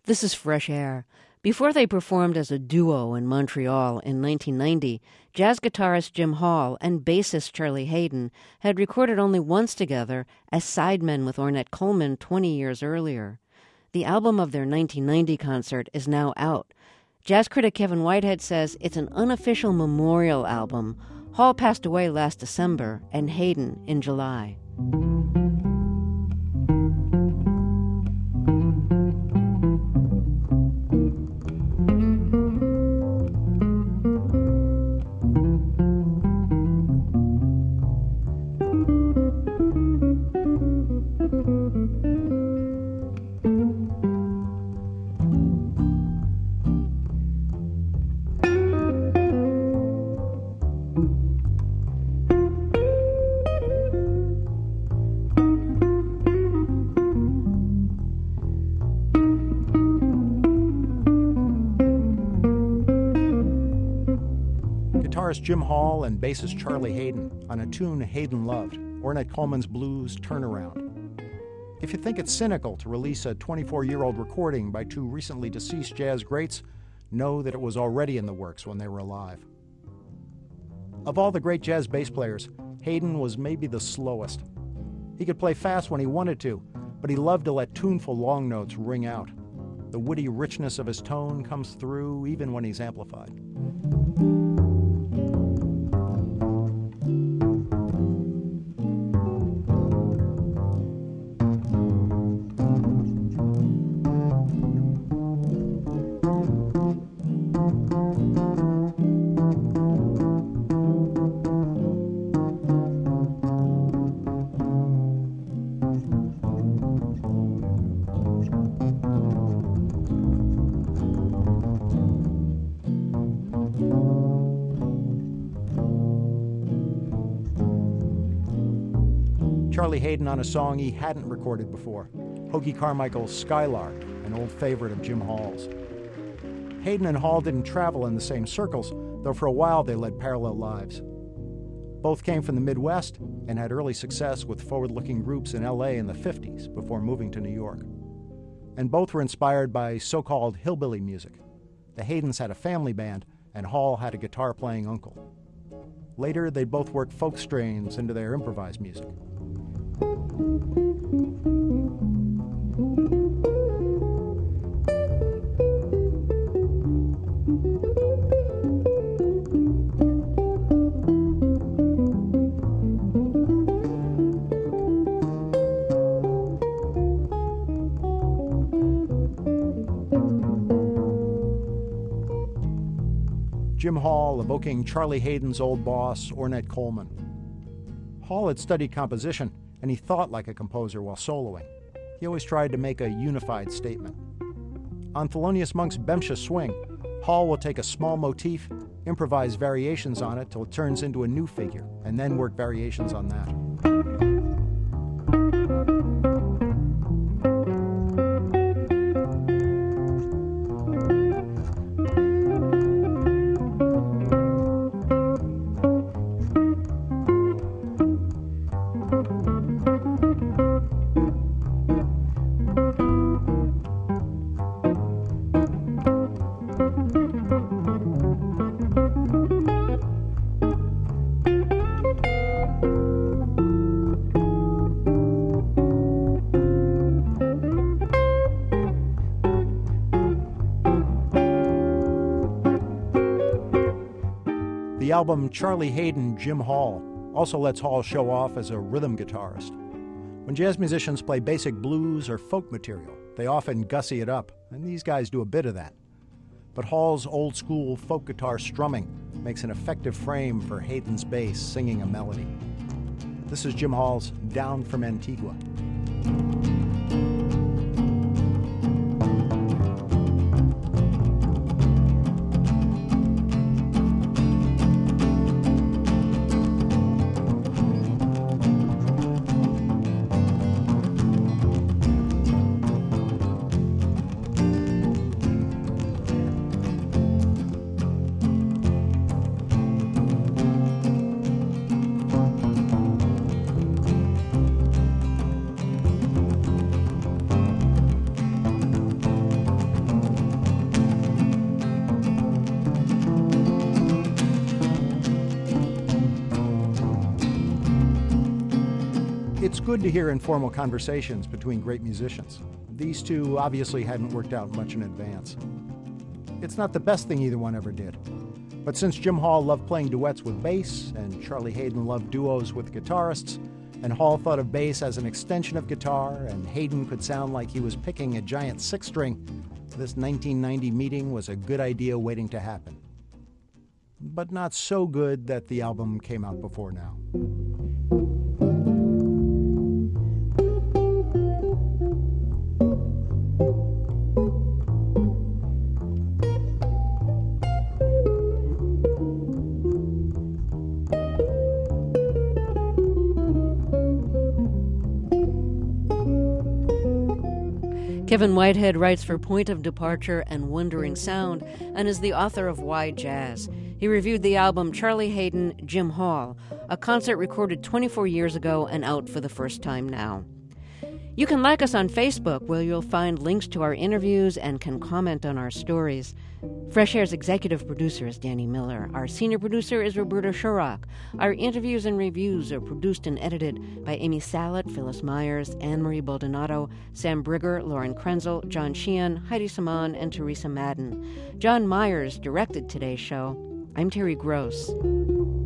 This is Fresh Air. Before they performed as a duo in Montreal in 1990, jazz guitarist Jim Hall and bassist Charlie Haden had recorded only once together as sidemen with Ornette Coleman 20 years earlier. The album of their 1990 concert is now out. Jazz critic Kevin Whitehead says it's an unofficial memorial album. Hall passed away last December and Haden in July. Guitarist Jim Hall and bassist Charlie Haden on a tune Haden loved, Ornette Coleman's Blues Turnaround. If you think it's cynical to release a 24-year-old recording by two recently deceased jazz greats, know that it was already in the works when they were alive. Of all the great jazz bass players, Haden was maybe the slowest. He could play fast when he wanted to, but he loved to let tuneful long notes ring out. The woody richness of his tone comes through even when he's amplified. Charlie Haden on a song he hadn't recorded before, Hoagy Carmichael's Skylark, an old favorite of Jim Hall's. Haden and Hall didn't travel in the same circles, though for a while they led parallel lives. Both came from the Midwest and had early success with forward-looking groups in L.A. in the 50s before moving to New York. And both were inspired by so-called hillbilly music. The Hadens had a family band, and Hall had a guitar-playing uncle. Later, they both worked folk strains into their improvised music. Jim Hall evoking Charlie Haden's old boss, Ornette Coleman. Hall had studied composition, and he thought like a composer while soloing. He always tried to make a unified statement. On Thelonious Monk's Bemsha Swing, Hall will take a small motif, improvise variations on it till it turns into a new figure, and then work variations on that. The album Charlie Haden, Jim Hall also lets Hall show off as a rhythm guitarist. When jazz musicians play basic blues or folk material, they often gussy it up, and these guys do a bit of that. But Hall's old-school folk guitar strumming makes an effective frame for Haden's bass singing a melody. This is Jim Hall's Down from Antigua. It's good to hear informal conversations between great musicians. These two obviously hadn't worked out much in advance. It's not the best thing either one ever did. But since Jim Hall loved playing duets with bass, and Charlie Haden loved duos with guitarists, and Hall thought of bass as an extension of guitar, and Haden could sound like he was picking a giant six-string, this 1990 meeting was a good idea waiting to happen. But not so good that the album came out before now. Kevin Whitehead writes for Point of Departure and Wandering Sound and is the author of Why Jazz. He reviewed the album Charlie Haden, Jim Hall, a concert recorded 24 years ago and out for the first time now. You can like us on Facebook, where you'll find links to our interviews and can comment on our stories. Fresh Air's executive producer is Danny Miller. Our senior producer is Roberta Shurrock. Our interviews and reviews are produced and edited by Amy Salet, Phyllis Myers, Anne-Marie Baldonado, Sam Brigger, Lauren Krenzel, John Sheehan, Heidi Saman, and Teresa Madden. John Myers directed today's show. I'm Terry Gross.